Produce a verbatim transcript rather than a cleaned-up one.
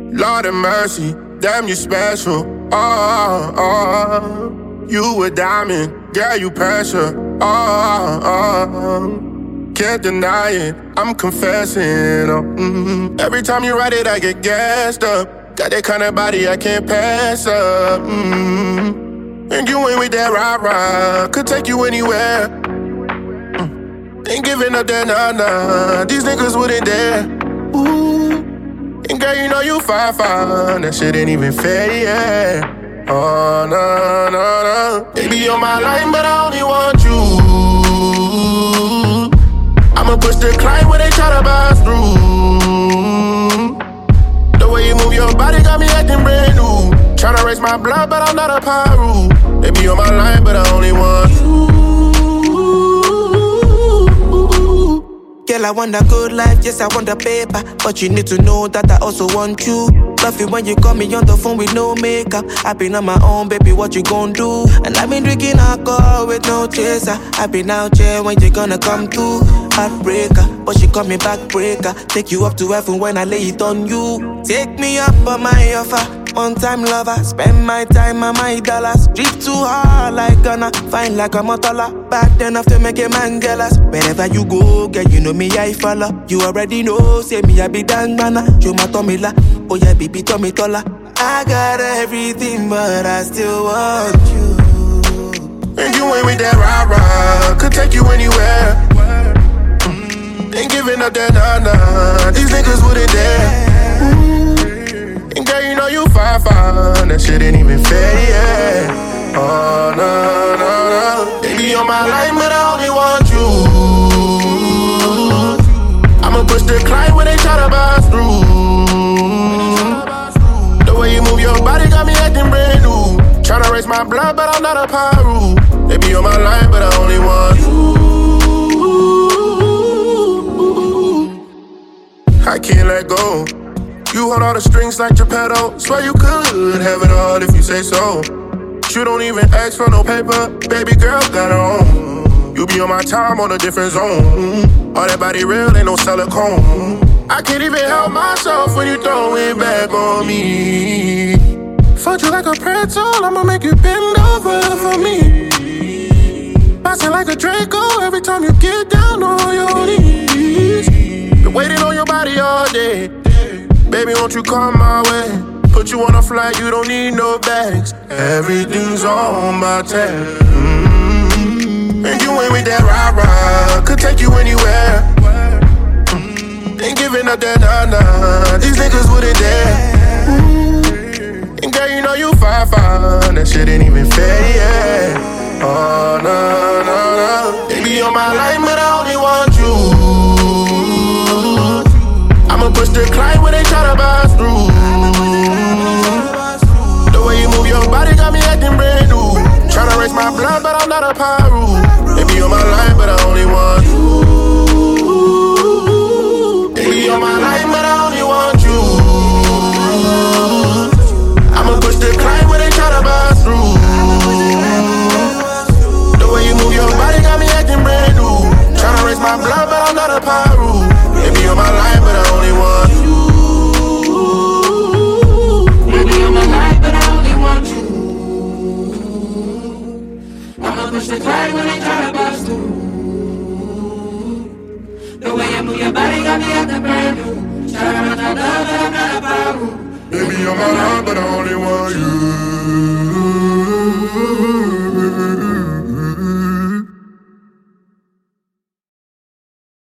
Lord have mercy, damn you special. Oh, oh, you a diamond, girl you pressure. Oh, oh, can't deny it, I'm confessing. Oh, mm-hmm. Every time you write it, I get gassed up. Got that kind of body I can't pass up. Mm-hmm. And you ain't with that rah-rah, could take you anywhere. Mm. Ain't giving up that nah-nah, these niggas wouldn't dare. Ooh. And girl, you know you fine, fine, that shit ain't even fair, yeah. Oh, no, no, no. They be on my line, but I only want you. I'ma push the climb when they try to bust through. The way you move your body got me acting brand new. Tryna raise my blood, but I'm not a pyro. They be on my line, but I only want you. Girl, I want a good life, yes, I want the paper. But you need to know that I also want you. Love it when you call me on the phone with no makeup. I been on my own, baby, what you gon' do? And I've been drinking alcohol with no chaser. I been out here when you gonna come through. Heartbreaker, but she call me backbreaker. Take you up to heaven when I lay it on you. Take me up on my offer. One time lover, spend my time on my dollars. Drip too hard like Ghana, fine like a motola. Bad enough to make a man jealous. Wherever you go, girl, you know me, I follow. You already know, say me, I be dang mana. Show my tummy la, oh yeah, baby, tummy tola. I got everything, but I still want you. And you ain't with that rah-rah, could take you anywhere. Mm. Ain't giving up that nah-nah, these niggas wouldn't dare. And girl, you know you fine, fine, that shit ain't even fair, yeah. Oh, no, no, no. They be on my line, but I only want you. I'ma push the climb when they try to bust through. The way you move your body got me acting brand new. Tryna raise my blood, but I'm not a pyro. They be on my line, but I only want you. I can't let go. You hold all the strings like Geppetto. Swear you could have it all if you say so. You don't even ask for no paper. Baby girl got her own. You be on my time on a different zone. All that body real, ain't no silicone. I can't even help myself when you throw it back on me. Fuck you like a pretzel, I'ma make you bend over for me. Bouncing like a Draco every time you get down on your knees. Been waiting on your body all day. Baby, won't you come my way? Put you on a flight, you don't need no bags. Everything's on my tab. Mm-hmm. And you ain't with that rah-rah, could take you anywhere. Mm-hmm. Ain't giving up that nah-nah, these niggas wouldn't dare. Mm-hmm. And girl, you know you fine, fine, that shit ain't even fair, yeah. Oh, no, no, no. They be on my line, but I only want you. I'ma push the climb when they try to bust through. The way you move your body got me acting brand new. Tryna raise my blood, but I'm not a pyro. They be on my line, but I only want you. They be on my line, but I only want you. I'ma push the climb when they try to bust through. The way you move your body got me acting brand new. Tryna raise my blood, but I'm not a pyro. They be on my line, but I only want you. Baby, on my line, but I only want you. I'ma push the climb when they try to bust through. The way you move your body got me acting brand new. Tryna run that love, but I'm not a power. Baby, on my line, but I only want you.